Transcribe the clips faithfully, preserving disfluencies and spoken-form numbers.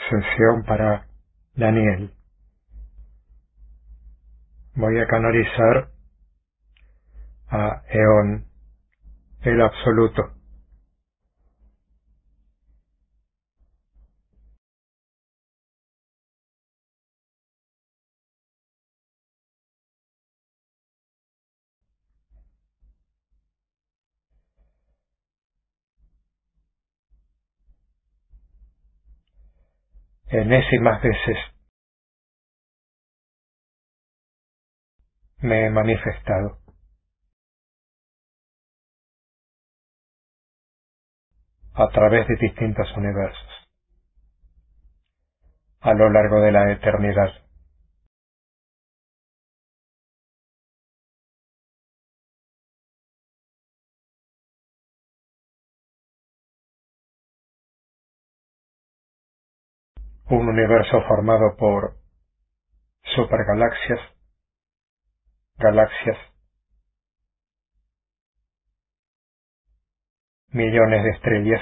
Sesión para Daniel. Voy a canalizar a Eón, el absoluto. Enésimas veces me he manifestado a través de distintos universos a lo largo de la eternidad. Un universo formado por supergalaxias, galaxias, millones de estrellas,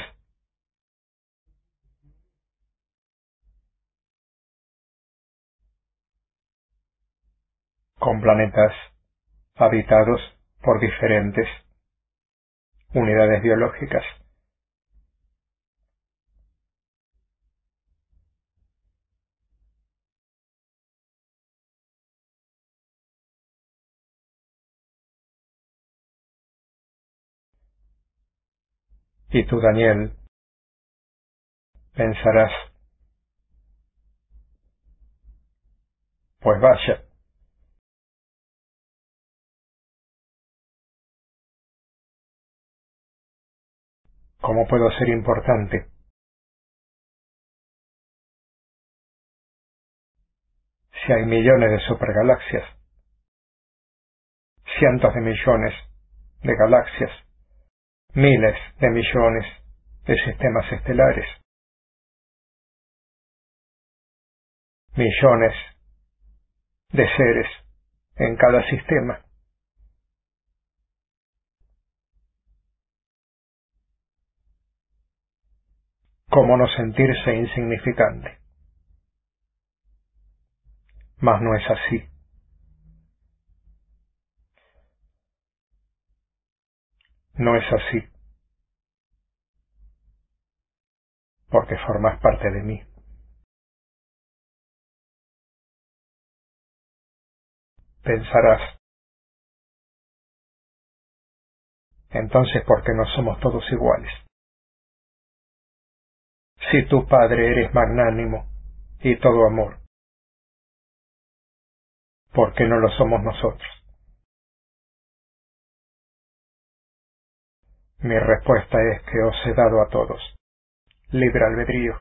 con planetas habitados por diferentes unidades biológicas. Y tú, Daniel, pensarás, pues vaya, ¿cómo puedo ser importante si hay millones de supergalaxias, cientos de millones de galaxias, miles de millones de sistemas estelares, millones de seres en cada sistema? ¿Cómo no sentirse insignificante? Mas no es así. No es así, porque formas parte de mí. Pensarás, entonces, ¿por qué no somos todos iguales? Si tu Padre eres magnánimo y todo amor, ¿por qué no lo somos nosotros? Mi respuesta es que os he dado a todos libre albedrío.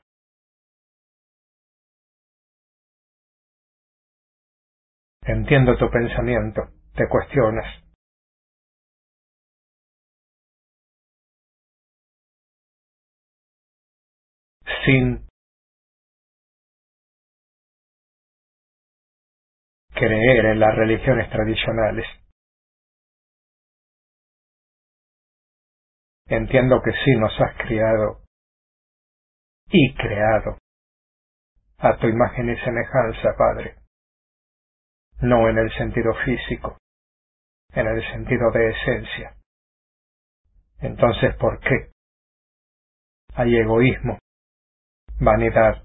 Entiendo tu pensamiento, te cuestionas. Sin creer en las religiones tradicionales. Entiendo que sí nos has criado y creado a tu imagen y semejanza, Padre, no en el sentido físico, en el sentido de esencia. Entonces, ¿por qué hay egoísmo, vanidad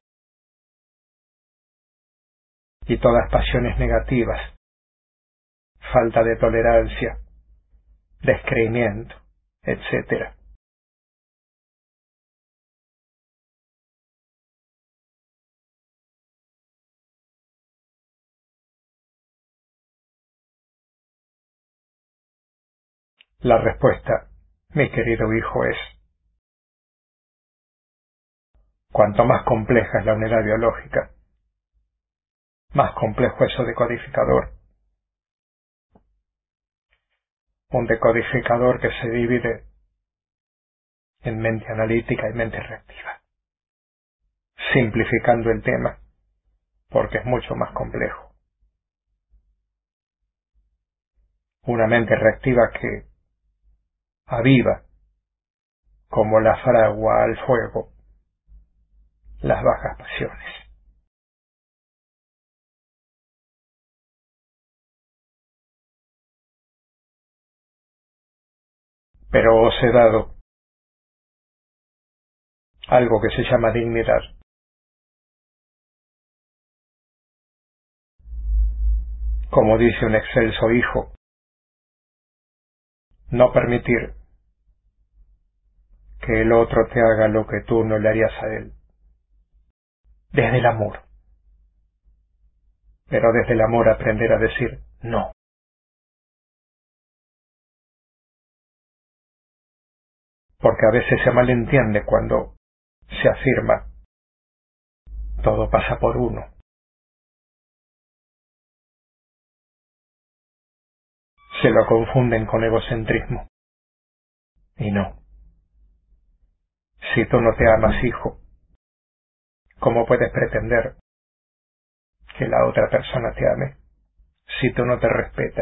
y todas pasiones negativas, falta de tolerancia, descreimiento, etcétera? La respuesta, mi querido hijo, es: cuanto más compleja es la unidad biológica, más complejo es su decodificador. Un decodificador que se divide en mente analítica y mente reactiva, simplificando el tema, porque es mucho más complejo. Una mente reactiva que aviva como la fragua al fuego las bajas pasiones. Pero os he dado algo que se llama dignidad. Como dice un excelso hijo, no permitir que el otro te haga lo que tú no le harías a él. Desde el amor. Pero desde el amor aprender a decir no. Porque a veces se malentiende cuando se afirma todo pasa por uno. Se lo confunden con egocentrismo. Y no. Si tú no te amas, hijo, ¿cómo puedes pretender que la otra persona te ame si tú no te respetas?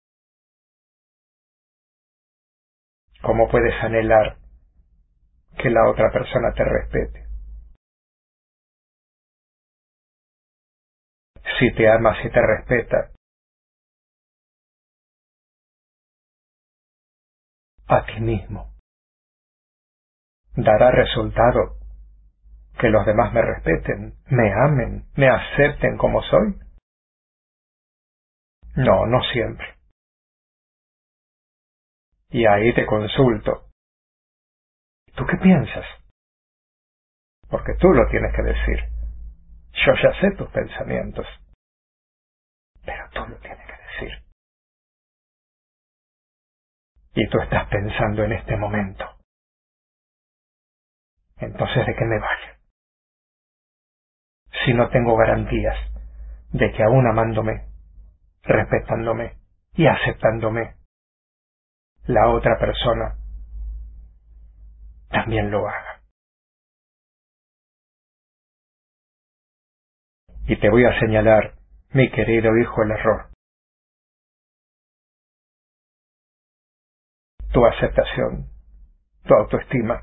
¿Cómo puedes anhelar que la otra persona te respete? Si te amas y te respeta, a ti mismo dará resultado que los demás me respeten, me amen, me acepten como soy. No, no siempre. Y ahí te consulto. ¿Tú qué piensas? Porque tú lo tienes que decir. Yo ya sé tus pensamientos, pero tú lo tienes que decir. Y tú estás pensando en este momento. Entonces, ¿de qué me vale? Si no tengo garantías de que aún amándome, respetándome y aceptándome, la otra persona también lo haga. Y te voy a señalar, mi querido hijo, el error. Tu aceptación, tu autoestima,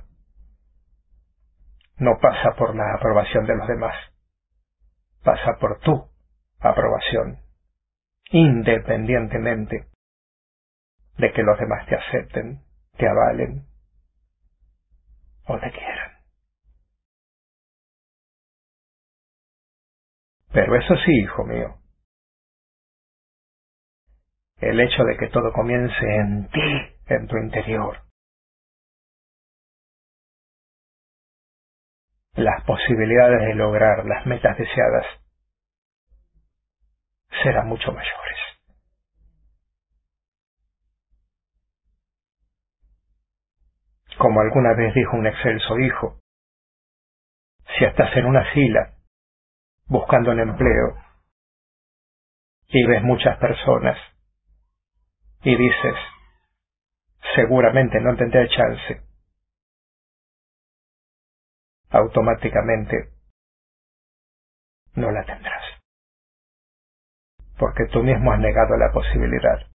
no pasa por la aprobación de los demás, pasa por tu aprobación, independientemente de que los demás te acepten, te avalen o te quieran. Pero eso sí, hijo mío, el hecho de que todo comience en ti, en tu interior, las posibilidades de lograr las metas deseadas serán mucho mayores. Como alguna vez dijo un excelso hijo, si estás en una fila buscando un empleo y ves muchas personas y dices, seguramente no tendré chance, automáticamente no la tendrás. Porque tú mismo has negado la posibilidad.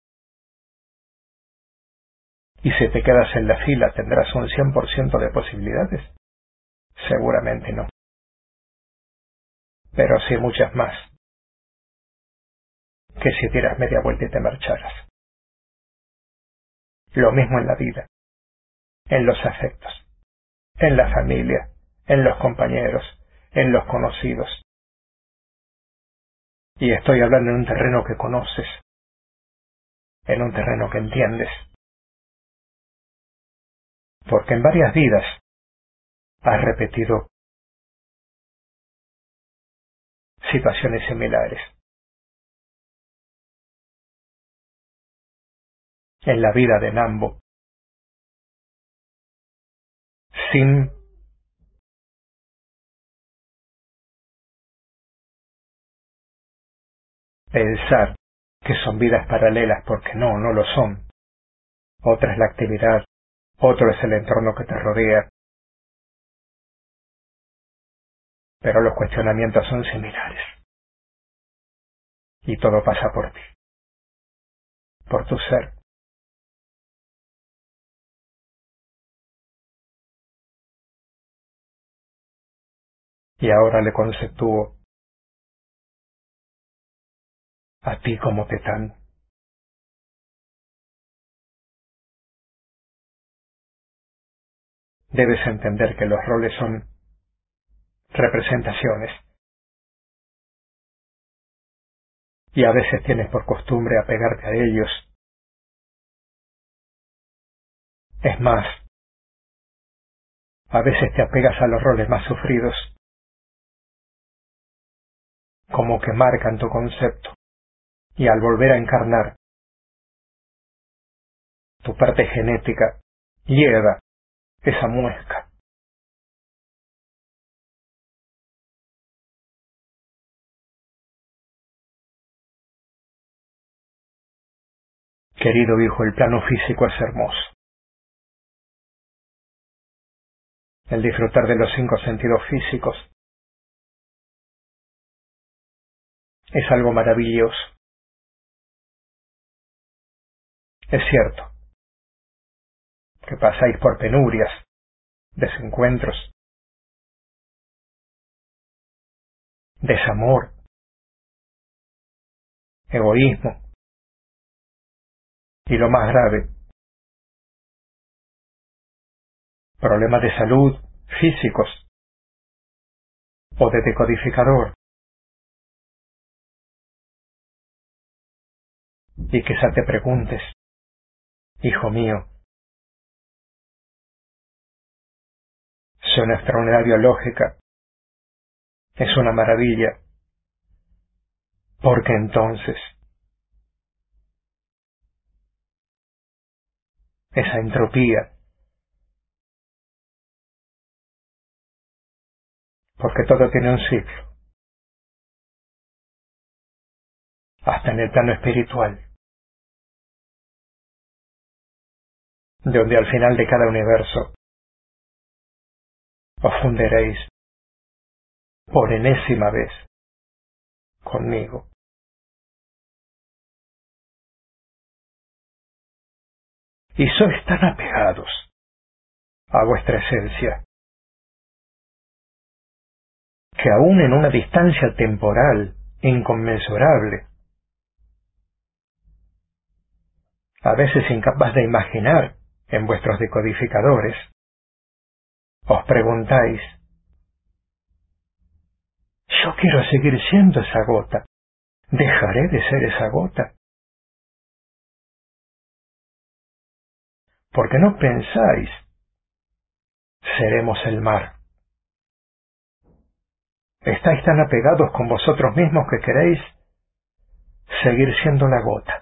Y si te quedas en la fila, ¿tendrás un cien por ciento de posibilidades? Seguramente no. Pero sí muchas más que si dieras media vuelta y te marcharas. Lo mismo en la vida, en los afectos, en la familia, en los compañeros, en los conocidos. Y estoy hablando en un terreno que conoces, en un terreno que entiendes. Porque en varias vidas has repetido situaciones similares. En la vida de Nambo, sin pensar que son vidas paralelas, porque no, no lo son. Otra es la actividad, otro es el entorno que te rodea, pero los cuestionamientos son similares. Y todo pasa por ti, por tu ser. y ahora le conceptúo a ti como Tetán. Debes entender que los roles son representaciones, y a veces tienes por costumbre apegarte a ellos. Es más, a veces te apegas a los roles más sufridos, como que marcan tu concepto, y al volver a encarnar, tu parte genética hieda esa muesca. Querido hijo, el plano físico es hermoso. El disfrutar de los cinco sentidos físicos es algo maravilloso. Es cierto que pasáis por penurias, desencuentros, desamor, egoísmo y lo más grave, problemas de salud físicos o de decodificador, y quizá te preguntes, hijo mío, si nuestra unidad biológica es una maravilla, ¿por qué entonces esa entropía? Porque todo tiene un ciclo, hasta en el plano espiritual, donde al final de cada universo os fundiréis por enésima vez conmigo. Y sois tan apegados a vuestra esencia que aún en una distancia temporal inconmensurable, a veces incapaz de imaginar en vuestros decodificadores, os preguntáis, yo quiero seguir siendo esa gota, ¿dejaré de ser esa gota? Porque no pensáis, seremos el mar. Estáis tan apegados con vosotros mismos que queréis seguir siendo la gota.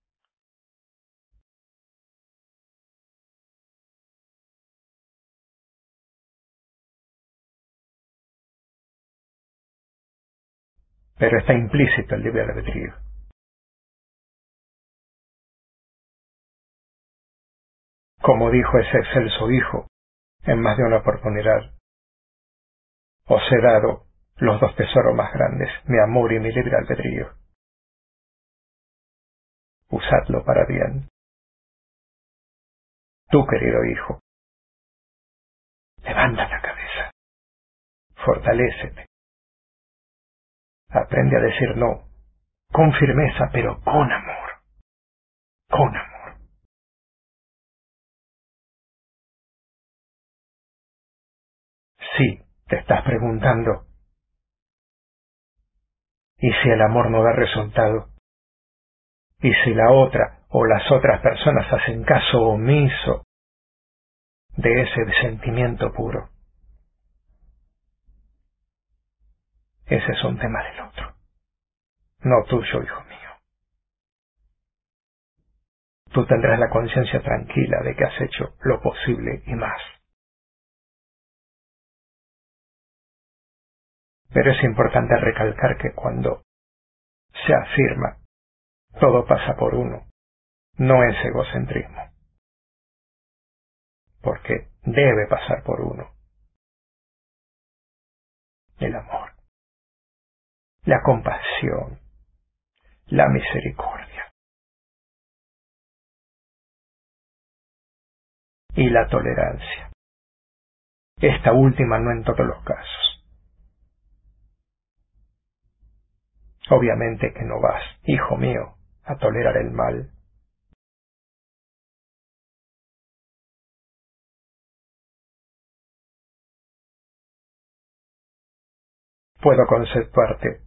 Pero está implícito el libre albedrío. Como dijo ese excelso hijo en más de una oportunidad, os he dado los dos tesoros más grandes, mi amor y mi libre albedrío. Usadlo para bien. Tú, querido hijo, levanta la cabeza, fortalécete, aprende a decir no, con firmeza, pero con amor, con amor. Sí, te estás preguntando, ¿y si el amor no da resultado? ¿Y si la otra o las otras personas hacen caso omiso de ese sentimiento puro? Ese es un tema del otro, no tuyo, hijo mío. Tú tendrás la conciencia tranquila de que has hecho lo posible y más. Pero es importante recalcar que cuando se afirma todo pasa por uno, no es egocentrismo, porque debe pasar por uno el amor, la compasión, la misericordia y la tolerancia. Esta última no en todos los casos. Obviamente que no vas, hijo mío, a tolerar el mal. Puedo conceptuarte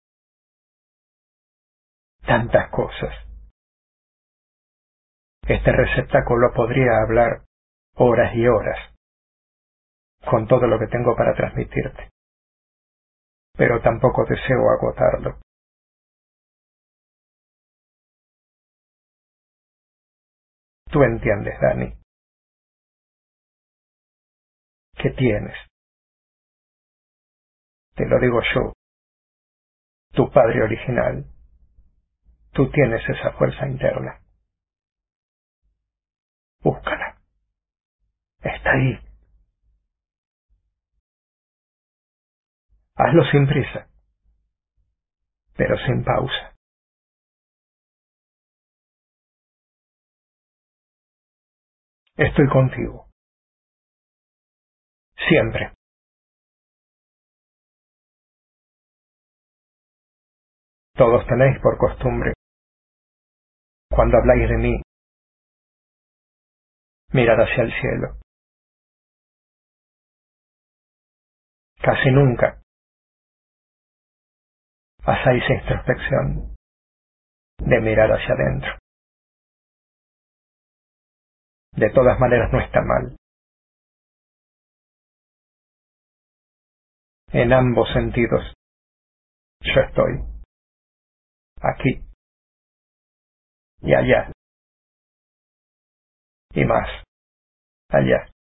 tantas cosas. Este receptáculo podría hablar horas y horas con todo lo que tengo para transmitirte, pero tampoco deseo agotarlo. Tú entiendes, Dani. ¿Qué tienes? Te lo digo yo, tu padre original. Tú tienes esa fuerza interna. Búscala. Está ahí. Hazlo sin prisa, pero sin pausa. Estoy contigo. Siempre. Todos tenéis por costumbre, cuando habláis de mí, mirar hacia el cielo. Casi nunca hacéis introspección de mirar hacia adentro. De todas maneras no está mal. En ambos sentidos, yo estoy aquí y allá y más allá.